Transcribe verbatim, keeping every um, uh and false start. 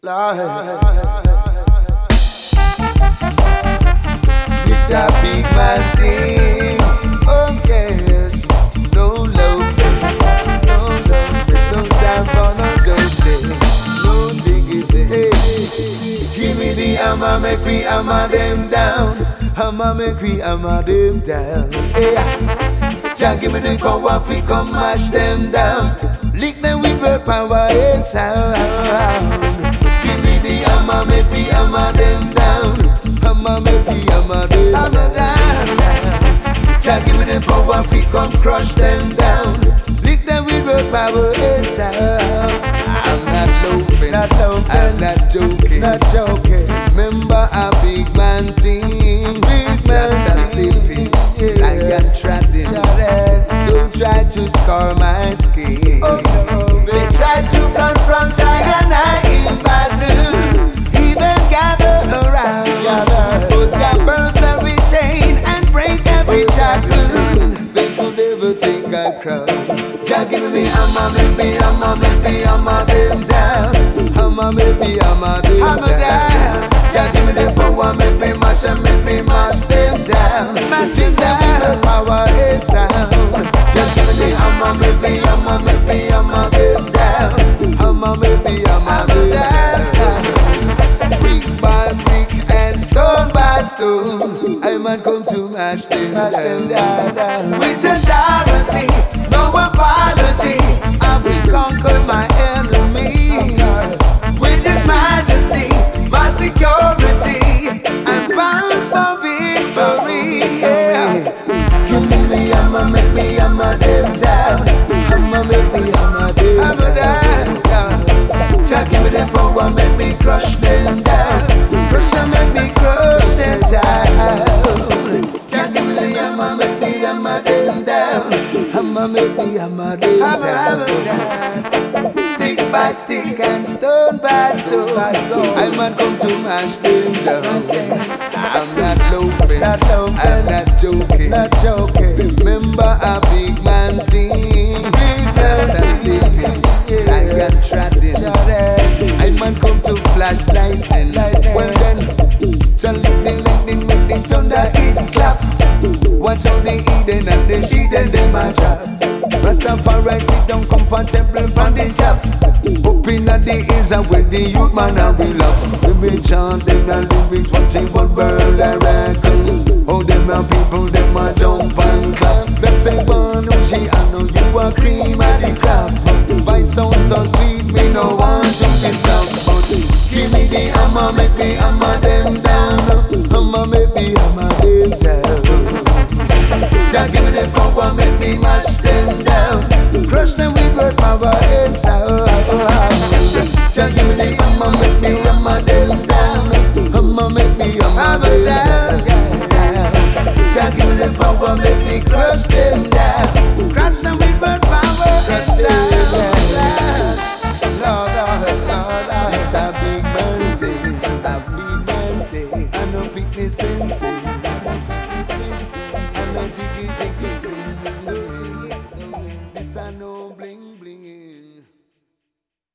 Lord, it's a big man thing. Oh yes, no love, no love, no time for no joking, no diggity. Hey, give me the hammer, make me hammer them down. Hammer, make me hammer them down. Hey, Jah give me the power, we come mash them down. Lick them with great power and sound. Hammer make me hammer them down. Hammer make me hammer them down. Jah give me the power, we come crush them down. Lick them with road power and sound. I'm not loafing, not loafing, I'm not joking, not joking. Remember a big man thing, big man sleeping, yeah. Lion trotting. Don't try to scar my skin. Oh, no. They try to confront I and I in battle. Put your bursary chain and break every shackle. They could never take a crown. Jah give me hammer, make me hammer, make me hammer them down. Hammer, make me hammer them down. Jah give me the power, make me mash and make me mash them down. Mash them down with the power and sound. Just give me the hammer, make me hammer, make me hammer them down. Hammer, make me hammer them down. Brick by brick and stone by stone, I man come to mash them down. With authority, no apology, I will conquer my enemy. With His majesty, my security, I'm bound for victory. Yeah. Give me the hammer, make me hammer them down. Hammer, make me hammer them down. Jah give me the power, make me crush them down. Crush and make me crush them down. Jah give me the hammer, make me hammer them down. Hammer, make me hammer them down. Stick by stick and stone by stone, I man come to mash them down. I'm not loafing, I'm not joking, not joking. Remember a big man thing, big man that's sleeping, lion trotting. I man come to flash lightning. Well then, Jah lightning, lightning make the thunder hit clap. Watch out the Eden and the sheet and them a trap. Rastafari sit down comfortable on the top. Up in the hills and where the youth man a relax. We be chant them and lyrics watching what world a reckon. Oh them a people them a jump and clap. Them say one she I know you a cream of the crop. Voice sound so sweet me no want to be stopped. But give me the hammer, make me hammer them down. Hammer make me hammer them down. Jah give me the power, make me mash them down. Crush them with word power and sound. Jah give me the hammer, make me hammer them down. Hammer make me hammer them down. Jah give me the power, make me crush them down. Crush them with word power and sound. Lord, Lord, Lord, Lord, it's a big man thing, a big man thing. I know pick me same thing.